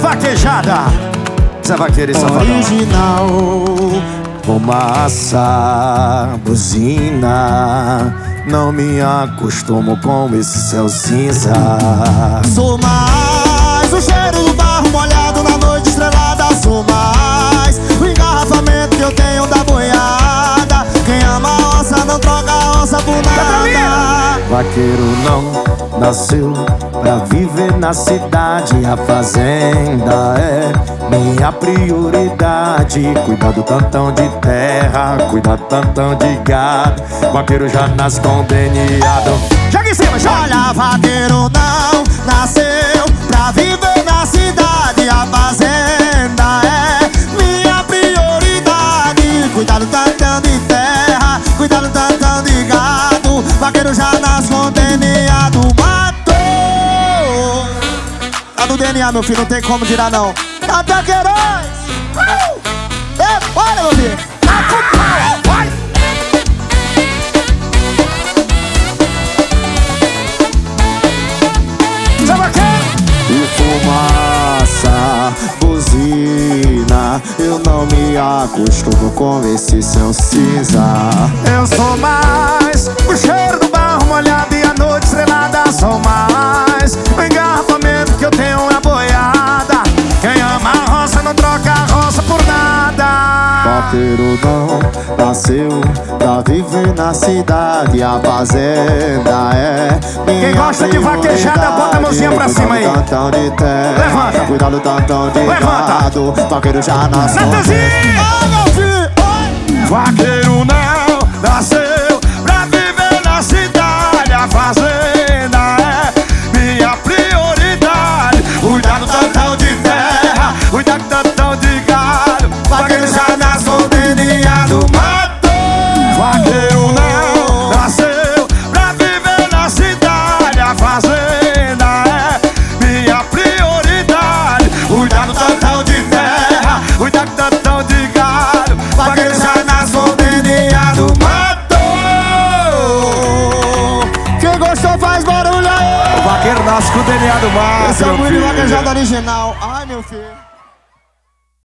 vaquejada. Zé Vaqueiro e Safadão. Original. Fumaça, buzina, não me acostumo com esse céu cinza. Sou mais o cheiro do barro molhado na noite estrelada. Sou mais o engarrafamento que eu tenho da boiada. Quem ama a onça não troca a onça por nada. Vaqueiro não nasceu pra viver na cidade. A fazenda é minha prioridade. Cuidar do tantão de terra, cuidar do tantão de gado. Vaqueiro já nasce com deniado. Joga em cima, joga! Olha, vaqueiro não nasceu pra viver na cidade. A fazenda é minha prioridade. Cuidar do tantão de terra, cuidar do tantão de gado. Vaqueiro já nasce com deniado. Matou! Tá no DNA, meu filho, não tem como tirar não. Até Queiroz! Olha, meu filho! Tá com pau! Vai! Zé Vaqueiro! E fumaça, buzina, eu não me acostumo com esse céu cinza. Eu sou mais o cheiro do barro molhado e a noite estrelada. Sou mais o engarrafamento que eu tenho na boiada. Quem ama a roça não troca a roça por nada. Vaqueiro não nasceu pra viver na cidade. A fazenda é minha. Quem gosta de vaquejada, bota a mãozinha pra cima aí. Tantão de terra, levanta. Cuidado do tantão de gado. Vaqueiro já nasceu. Vaqueiro não nasceu pra viver na cidade. A fazenda é minha prioridade. Cuidado do tantão de terra, cuidado do tantão de gado. Vaqueiro já nasceu deniado. Matou! Vaqueiro não nasceu pra viver na cidade. A fazenda é minha prioridade. Cuidado do tantão de terra, cuidado do tantão de gado. Vaqueiro já nasceu deniado. Matou! Quem gostou faz barulho aí! O vaqueiro nasce com o DNA do mar. Esse é o muito vaquejado original. Ai, meu filho.